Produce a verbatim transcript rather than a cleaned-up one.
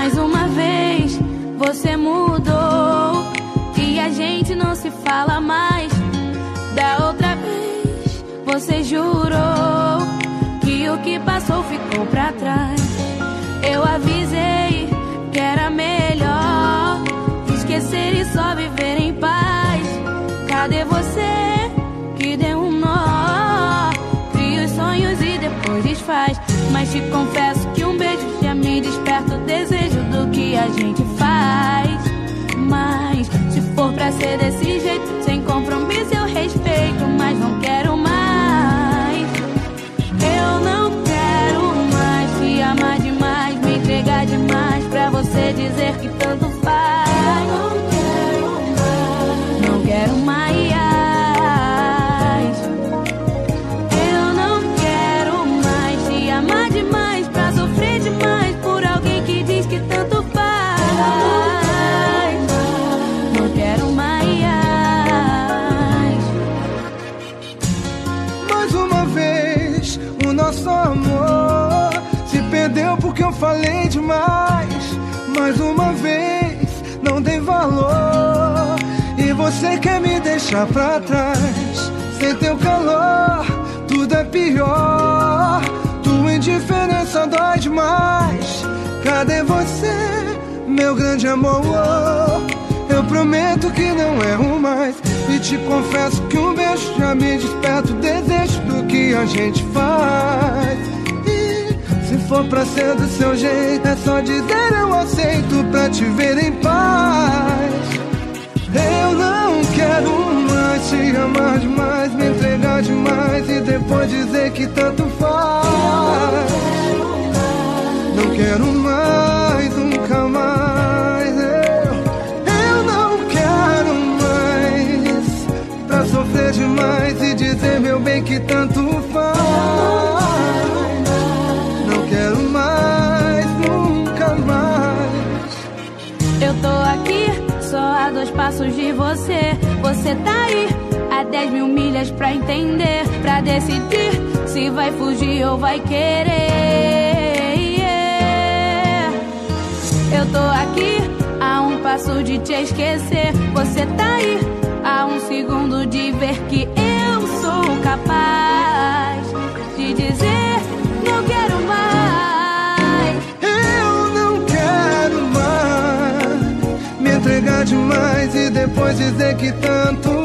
Mais uma vez você mudou e a gente não se fala mais. Da outra vez você jurou que o que passou ficou pra trás. Eu avisei que era melhor esquecer e só viver em paz. Cadê você que deu um nó? Cria os sonhos e depois desfaz. Mas te confesso que um beijo já me desperta o desejo do que a gente faz. Mas se for pra ser desse jeito, sem compromisso eu respeito, mas não quero mais. Eu não quero mais te amar demais, me entregar demais pra você dizer que tanto faz. Não quero mais. Eu não quero mais te amar demais pra sofrer demais por alguém que diz que tanto faz. Não quero mais. Mais uma vez o nosso amor se perdeu porque eu falei demais. Mais uma vez não dei valor e você quer me deixar pra trás. Sem teu calor tudo é pior, tua indiferença dói demais. Cadê você, meu grande amor? Eu prometo que não erro mais e te confesso que um beijo já me desperta o desejo do que a gente faz. E se for pra ser do seu jeito, é só dizer eu aceito pra te ver em paz. Eu não quero mais te amar demais, me entregar demais e depois dizer que tanto faz. Não quero mais, nunca mais. Eu, eu não quero mais pra sofrer demais e dizer, meu bem, que tanto faz. Não quero mais, nunca mais. Eu tô aqui só a dois passos de você. Você tá aí a dez mil milhas pra entender, pra decidir se vai fugir ou vai querer. Yeah. Eu tô aqui a um passo de te esquecer. Você tá aí a um segundo de ver que eu sou capaz de dizer não quero mais. Eu não quero mais me entregar demais e depois dizer que tanto